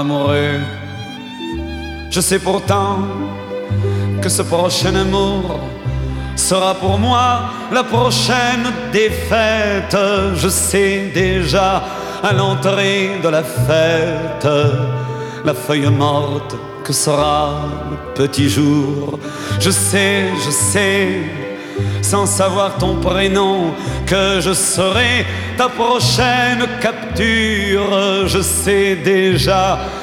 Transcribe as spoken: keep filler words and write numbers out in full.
Amoureux, je sais pourtant que ce prochain amour sera pour moi la prochaine défaite. Je sais déjà à l'entrée de la fête la feuille morte que sera le petit jour. Je sais, je sais, sans savoir ton prénom, que je serai ta prochaine capture. Je sais déjà